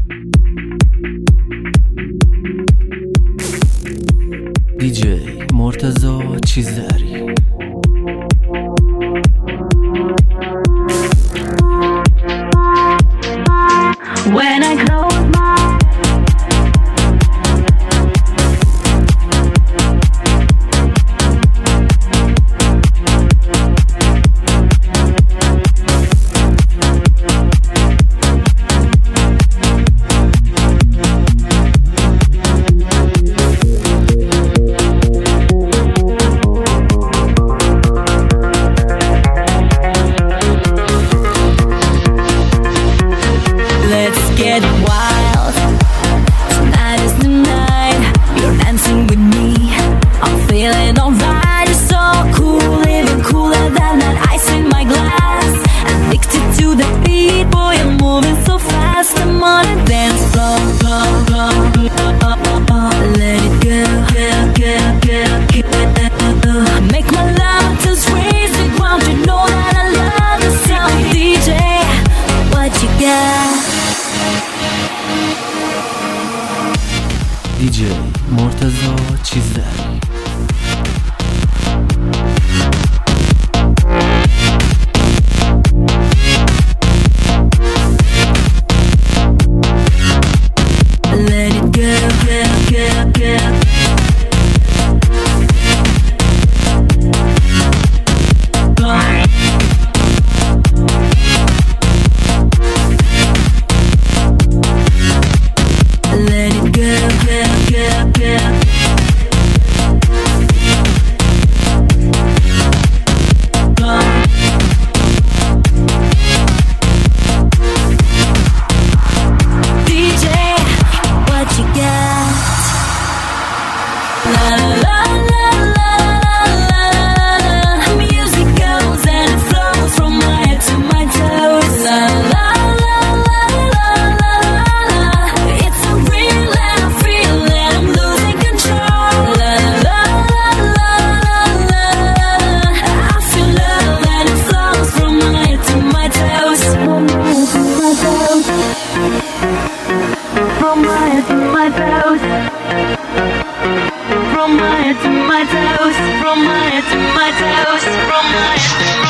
دیجی مرتضی چیزداری. When I close my let's get wild. Tonight is the night. You're dancing with me. I'm feeling alright. You're so cool, even cooler than that ice in my glass. Addicted to the beat, boy, you're moving so fast. I'm on a dance floor. Let it go. Make my love just raise the ground. You know that I love the sound. DJ, what you got? دیجی مرتضی چیزداری. Let it go. Let it go. DJ, what you got? La la la la la la la. Music goes and it flows from my head to my toes. La la la la la la la. It's a real and I feel that I'm losing control. La la la la la la. I feel love and it flows from my head to my toes. From my head to my toes. From my head to my toes. From my head to my toes. From my head to my toes.